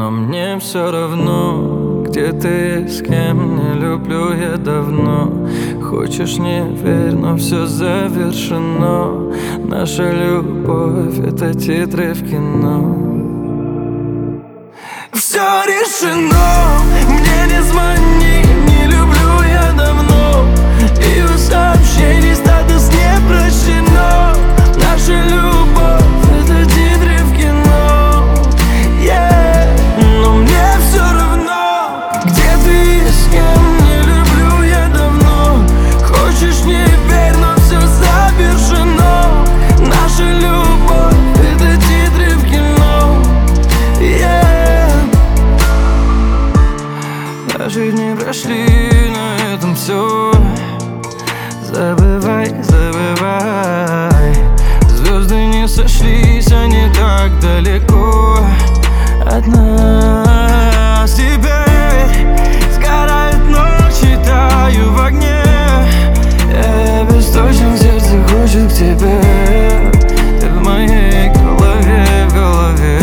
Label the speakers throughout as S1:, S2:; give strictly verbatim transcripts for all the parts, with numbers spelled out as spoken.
S1: Но мне все равно, где ты, с кем, не люблю я давно. Хочешь, не верь, но все завершено. Наша любовь — это титры в кино. Все решено, мне не звони, не люблю я давно. И у сообщений статус не прощено. Наша любовь — это титры в кино, yeah. Но мне все равно, где ты и с кем, не люблю я давно. Хочешь, не верь, но все завершено. Наша любовь — это титры в кино, yeah. Наши дни прошли, на этом все. Забывай, забывай. Звезды не сошлись, они так далеко от нас. Теперь сгорают ночи, таю в огне. Я бесточен, сердце хочет к тебе. Ты в моей голове, в голове.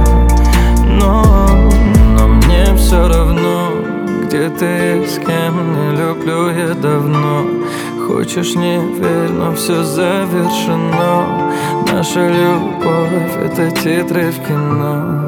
S1: Но, но мне все равно, где ты, с кем, не люблю я давно. Хочешь, не верь, но все завершено. Наша любовь — это титры в кино.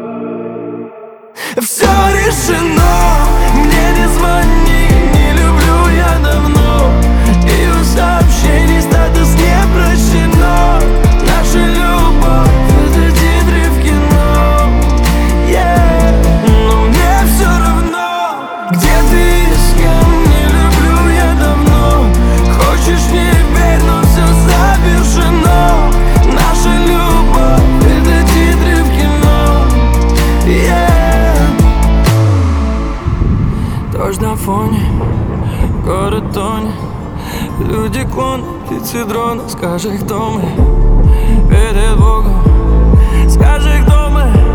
S1: Все решено, мне не звони, не люблю я давно. И у сообщений статус не прощено. Наша любовь — это титры в кино, yeah. Но мне все равно, где ты и с кем, не люблю я давно. Хочешь, не верь, но все завершено. Наша любовь — это титры в кино, yeah. Дождь на фоне, город тонет. Люди клон, птицы дрона. Скажи, кто мы перед Богом. Скажи, кто мы.